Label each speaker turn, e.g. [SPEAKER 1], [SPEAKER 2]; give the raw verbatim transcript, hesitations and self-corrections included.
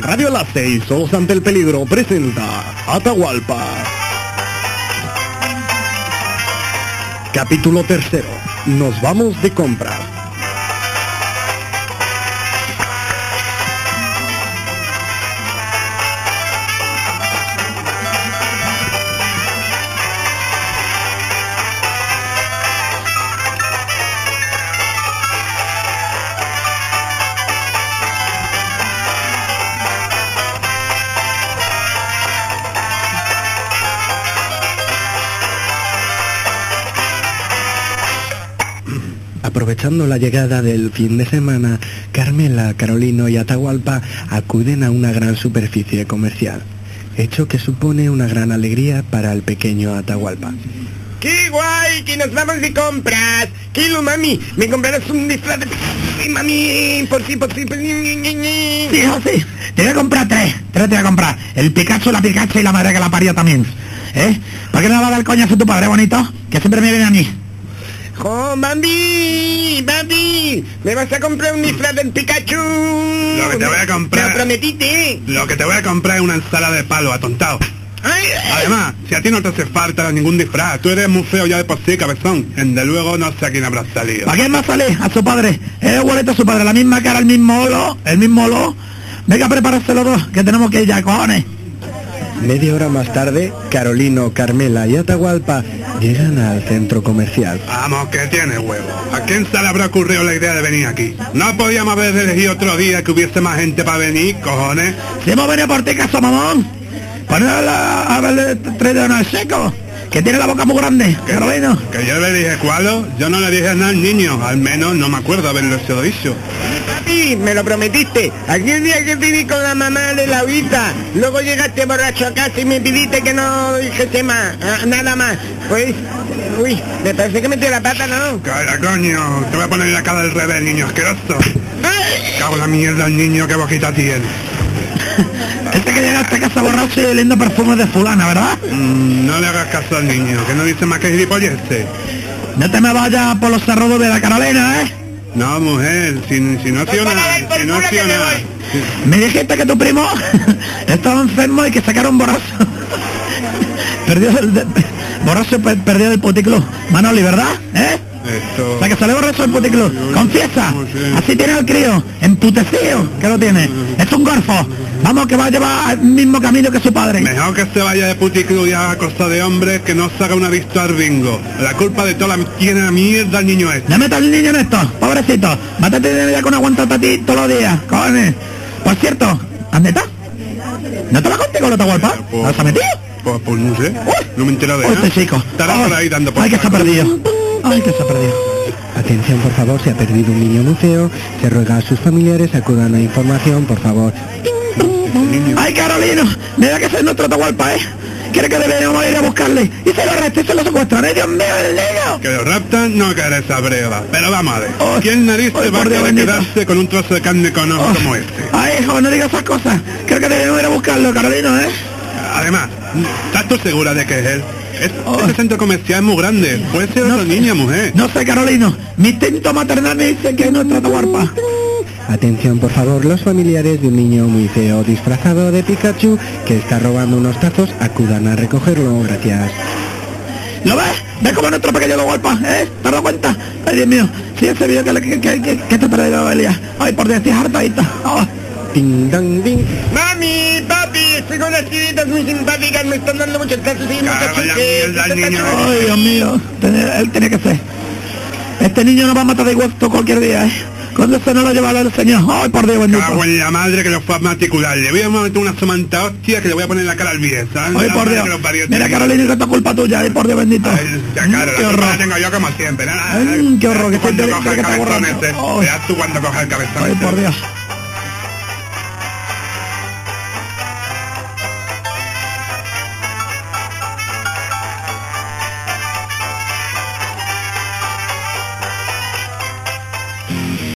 [SPEAKER 1] Radio Enlace y Solos ante el Peligro presenta Atahualpa. Capítulo tercero. Nos vamos de compras. Aprovechando la llegada del fin de semana, Carmela, Carolino y Atahualpa acuden a una gran superficie comercial, hecho que supone una gran alegría para el pequeño Atahualpa.
[SPEAKER 2] ¡Qué guay! ¡Que nos vamos de compras! ¡Qué lo, mami! ¿Me comprarás un disfraz de... Sí, mami! Por sí, por sí, por sí...
[SPEAKER 3] Sí, José, te voy a comprar tres. Tres te voy a comprar. El Pikachu, la Pikachu y la madre que la parió también. ¿Eh? ¿Para qué no le va a dar coñazo a tu padre, bonito? Que siempre me viene a mí.
[SPEAKER 2] ¡Oh, mami! ¡Mami! ¿Me vas a comprar un disfraz del Pikachu?
[SPEAKER 4] Lo que te voy a comprar...
[SPEAKER 2] ¡Me lo prometiste!
[SPEAKER 4] Lo que te voy a comprar es una ensalada de palo, atontado.
[SPEAKER 2] Ay,
[SPEAKER 4] Además, si a ti no te hace falta ningún disfraz, tú eres muy feo ya de por sí, cabezón. De luego no sé a quién habrá salido.
[SPEAKER 3] ¿Para quién más sale? A su padre. Es igualito a su padre, la misma cara, el mismo olo, el mismo olo. Venga, prepárate los dos, que tenemos que ir ya, cojones.
[SPEAKER 1] Media hora más tarde, Carolino, Carmela y Atahualpa llegan al centro comercial.
[SPEAKER 4] Vamos, que tiene huevo. ¿A quién se le habrá ocurrido la idea de venir aquí? ¿No podíamos haber elegido otro día que hubiese más gente para venir, cojones?
[SPEAKER 3] Si hemos venido por ti, caso mamón. Poner a verle tres dedos en el seco, que tiene la boca muy grande, Carolino.
[SPEAKER 4] Que yo le dije cuál, yo no le dije nada al niño, al menos no me acuerdo haberlo sido dicho.
[SPEAKER 2] papi, me lo prometiste. Aquel día que viví con la mamá de Laurita, luego llegaste borracho a casa y me pidiste que no dijese más, nada más. Pues, uy, me parece que metió la pata, ¿no?
[SPEAKER 4] Calla, coño, te voy a poner la cara al revés, niño asqueroso. Cago en la mierda al niño, qué boquita tiene.
[SPEAKER 3] Este que llega a esta casa borracho y oliendo perfumes de fulana, ¿verdad?
[SPEAKER 4] Mm, no le hagas caso al niño, que no dice más que gilipollece.
[SPEAKER 3] No te me vayas por los cerrodos de la Carolina, ¿eh?
[SPEAKER 4] No, mujer, si, si no ha sido nada, si no ha sido nada.
[SPEAKER 3] Me dijiste que tu primo estaba enfermo y que sacaron borracho. Perdió el... De, borracho per, perdió el puticlub. Manoli, ¿verdad? ¿Eh?
[SPEAKER 4] Esto...
[SPEAKER 3] O sea, que sale borracho del puticlub. Confiesa. Así tiene al crío. Emputecido que lo tiene. Es un gorfo. Vamos, que va a llevar al mismo camino que su padre.
[SPEAKER 4] Mejor que se vaya de puticlub y haga cosa de hombres que no saca una vista al bingo. La culpa de toda la... tiene la mierda el niño este.
[SPEAKER 3] No metas al niño en esto, pobrecito. Mátate ya con aguantarte a ti todos los días, cojones. Por cierto, ¿dónde está? ¿No te la conté con la Atahualpa? ¿No se ha metido?
[SPEAKER 4] Pues, pues no sé, no me he enterado de nada.
[SPEAKER 3] Este chico.
[SPEAKER 4] Estará por ahí dando por
[SPEAKER 3] Ay, que se ha perdido. Ay, que se ha perdido.
[SPEAKER 1] Atención, por favor, se ha perdido un niño muy feo. Se ruega a sus familiares acudan a información, por favor.
[SPEAKER 3] Ay, Carolino, mira que ese es nuestro Atahualpa, ¿eh? Quiere que deberíamos ir a buscarle. Y se lo arresta y se lo secuestran, ¿eh? Dios mío, el niño.
[SPEAKER 4] Que lo raptan, no caerá esa breva. Pero vamos a ver.
[SPEAKER 3] Oh,
[SPEAKER 4] ¿Quién narices
[SPEAKER 3] oh,
[SPEAKER 4] va a
[SPEAKER 3] Dios
[SPEAKER 4] querer
[SPEAKER 3] bendito.
[SPEAKER 4] quedarse con un trozo de carne con ojos
[SPEAKER 3] Oh.
[SPEAKER 4] como este?
[SPEAKER 3] Ay, hijo, no digas esas cosas. Creo que deberíamos ir a buscarlo, Carolino, ¿eh?
[SPEAKER 4] Además, ¿estás tú segura de que es él? Es,
[SPEAKER 3] Oh.
[SPEAKER 4] Este centro comercial es muy grande. Puede ser
[SPEAKER 3] No
[SPEAKER 4] otra
[SPEAKER 3] sé.
[SPEAKER 4] niña, mujer.
[SPEAKER 3] No sé, Carolino. Mi instinto maternal me dice que es nuestro Atahualpa.
[SPEAKER 1] Atención, por favor, los familiares de un niño muy feo disfrazado de Pikachu que está robando unos tazos, acudan a recogerlo, gracias.
[SPEAKER 3] ¿Lo ves? ¿Ves cómo es nuestro pequeño Atahualpa? ¿Eh? ¿Te has dado cuenta? Ay, Dios mío. Sí, ese vídeo que, que, que, que, que te perdido, Elia. Ay, por Dios, estoy hartadita. Oh.
[SPEAKER 1] Ding, dang, ding.
[SPEAKER 2] Mami, papi, estoy con las tiritas muy simpáticas, me están dando muchos casos y muchos
[SPEAKER 4] Cago en la
[SPEAKER 2] chistes.
[SPEAKER 4] mierda, el niño.
[SPEAKER 3] Ay, Dios mío. Tiene- él tiene que ser. Este niño nos va a matar de gusto cualquier día, ¿eh? Cuando se nos lo lleva el señor. Ay, por Dios, bendito.
[SPEAKER 4] Cago en la madre que lo fue a matricular. Le voy a meter una semanta hostia que le voy a poner en la cara al viejo, ¿sabes?
[SPEAKER 3] Ay,
[SPEAKER 4] La
[SPEAKER 3] por
[SPEAKER 4] madre
[SPEAKER 3] Dios.
[SPEAKER 4] que lo parió,
[SPEAKER 3] Mira,
[SPEAKER 4] tío.
[SPEAKER 3] Carolina, que esto es culpa tuya. Ay, por Dios, bendito.
[SPEAKER 4] Ay, ya,
[SPEAKER 3] Mm,
[SPEAKER 4] cara,
[SPEAKER 3] qué
[SPEAKER 4] la culpa
[SPEAKER 3] horror.
[SPEAKER 4] la tengo yo como siempre. Nada,
[SPEAKER 3] Ay, qué horror, que
[SPEAKER 4] Verás tú cuando
[SPEAKER 3] siempre
[SPEAKER 4] coja
[SPEAKER 3] que
[SPEAKER 4] el
[SPEAKER 3] está
[SPEAKER 4] cabezón
[SPEAKER 3] borracho.
[SPEAKER 4] ese.
[SPEAKER 3] Ay.
[SPEAKER 4] Verás tú cuando coja el cabezón
[SPEAKER 3] Ay,
[SPEAKER 4] ese.
[SPEAKER 3] por Dios.